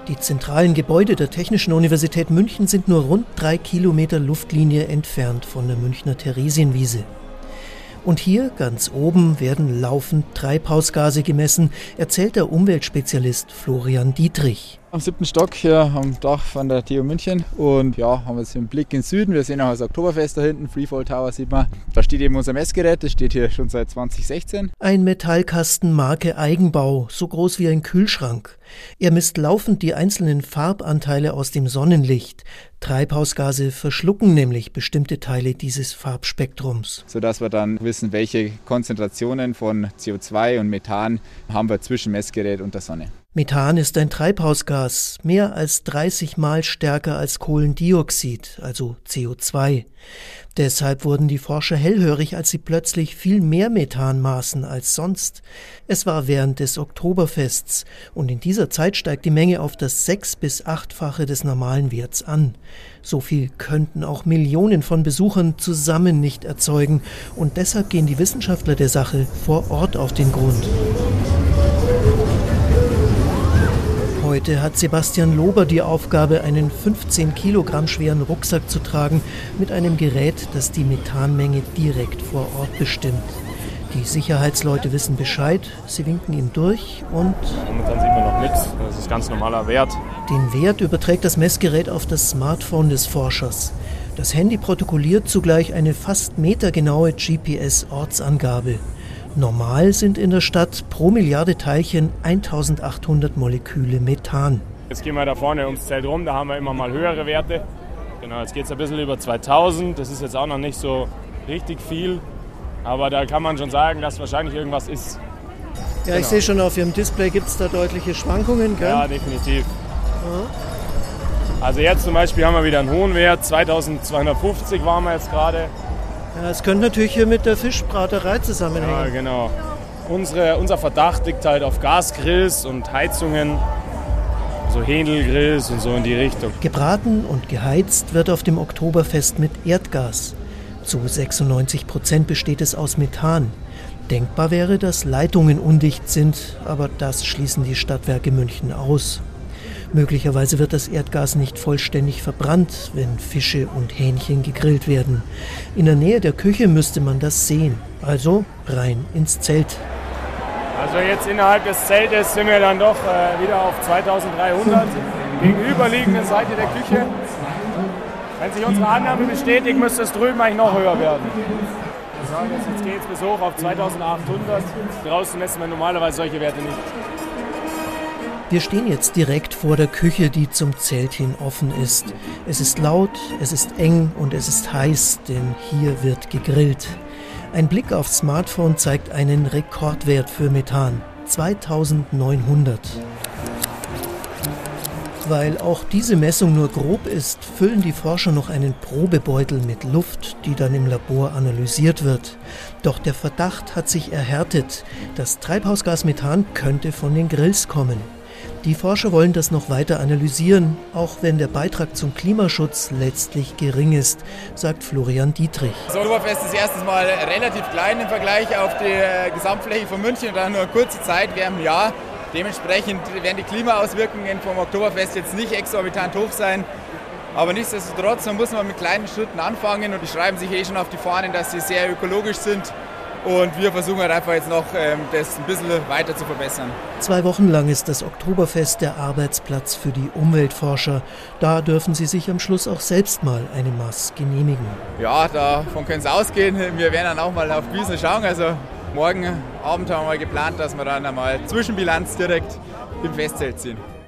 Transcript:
Die zentralen Gebäude der Technischen Universität München sind nur rund 3 Kilometer Luftlinie entfernt von der Münchner Theresienwiese. Und hier, ganz oben, werden laufend Treibhausgase gemessen, erzählt der Umweltspezialist Florian Dietrich. Am 7. Stock hier am Dach von der TU München und ja, haben jetzt einen Blick in den Süden. Wir sehen auch das Oktoberfest da hinten, Freefall Tower sieht man. Da steht eben unser Messgerät, das steht hier schon seit 2016. Ein Metallkasten Marke Eigenbau, so groß wie ein Kühlschrank. Er misst laufend die einzelnen Farbanteile aus dem Sonnenlicht. Treibhausgase verschlucken nämlich bestimmte Teile dieses Farbspektrums. Sodass wir dann wissen, welche Konzentrationen von CO2 und Methan haben wir zwischen Messgerät und der Sonne. Methan ist ein Treibhausgas, mehr als 30 Mal stärker als Kohlendioxid, also CO2. Deshalb wurden die Forscher hellhörig, als sie plötzlich viel mehr Methan maßen als sonst. Es war während des Oktoberfests und in dieser Zeit steigt die Menge auf das 6- bis 8-fache des normalen Werts an. So viel könnten auch Millionen von Besuchern zusammen nicht erzeugen und deshalb gehen die Wissenschaftler der Sache vor Ort auf den Grund. Heute hat Sebastian Lober die Aufgabe, einen 15 Kilogramm schweren Rucksack zu tragen mit einem Gerät, das die Methanmenge direkt vor Ort bestimmt. Die Sicherheitsleute wissen Bescheid, sie winken ihm durch und momentan sieht man noch nichts, das ist ganz normaler Wert. Den Wert überträgt das Messgerät auf das Smartphone des Forschers. Das Handy protokolliert zugleich eine fast metergenaue GPS-Ortsangabe. Normal sind in der Stadt pro Milliarde Teilchen 1800 Moleküle Methan. Jetzt gehen wir da vorne ums Zelt rum, da haben wir immer mal höhere Werte. Genau, jetzt geht es ein bisschen über 2000, das ist jetzt auch noch nicht so richtig viel. Aber da kann man schon sagen, dass wahrscheinlich irgendwas ist. Ja, ich sehe schon, auf Ihrem Display gibt es da deutliche Schwankungen, gell? Ja, definitiv. Also jetzt zum Beispiel haben wir wieder einen hohen Wert, 2250 waren wir jetzt gerade. Ja, es könnte natürlich hier mit der Fischbraterei zusammenhängen. Ja, genau. Unser Verdacht liegt halt auf Gasgrills und Heizungen, so Händelgrills und so in die Richtung. Gebraten und geheizt wird auf dem Oktoberfest mit Erdgas. Zu 96% besteht es aus Methan. Denkbar wäre, dass Leitungen undicht sind, aber das schließen die Stadtwerke München aus. Möglicherweise wird das Erdgas nicht vollständig verbrannt, wenn Fische und Hähnchen gegrillt werden. In der Nähe der Küche müsste man das sehen. Also rein ins Zelt. Also jetzt innerhalb des Zeltes sind wir dann doch wieder auf 2300 gegenüberliegenden Seite der Küche. Wenn sich unsere Annahme bestätigt, müsste es drüben eigentlich noch höher werden. Wir sagen jetzt geht es bis hoch auf 2800. Draußen messen wir normalerweise solche Werte nicht. Wir stehen jetzt direkt vor der Küche, die zum Zelt hin offen ist. Es ist laut, es ist eng und es ist heiß, denn hier wird gegrillt. Ein Blick aufs Smartphone zeigt einen Rekordwert für Methan, 2900. Weil auch diese Messung nur grob ist, füllen die Forscher noch einen Probebeutel mit Luft, die dann im Labor analysiert wird. Doch der Verdacht hat sich erhärtet. Das Treibhausgas Methan könnte von den Grills kommen. Die Forscher wollen das noch weiter analysieren, auch wenn der Beitrag zum Klimaschutz letztlich gering ist, sagt Florian Dietrich. Das Oktoberfest ist erstens mal relativ klein im Vergleich auf die Gesamtfläche von München und dann nur eine kurze Zeit während dem Jahr. Dementsprechend werden die Klimaauswirkungen vom Oktoberfest jetzt nicht exorbitant hoch sein. Aber nichtsdestotrotz, man muss mit kleinen Schritten anfangen und die schreiben sich schon auf die Fahnen, dass sie sehr ökologisch sind. Und wir versuchen halt einfach jetzt noch, das ein bisschen weiter zu verbessern. 2 Wochen lang ist das Oktoberfest der Arbeitsplatz für die Umweltforscher. Da dürfen sie sich am Schluss auch selbst mal eine Maß genehmigen. Ja, davon können Sie ausgehen. Wir werden dann auch mal auf Wiesn schauen. Also morgen Abend haben wir geplant, dass wir dann einmal Zwischenbilanz direkt im Festzelt ziehen.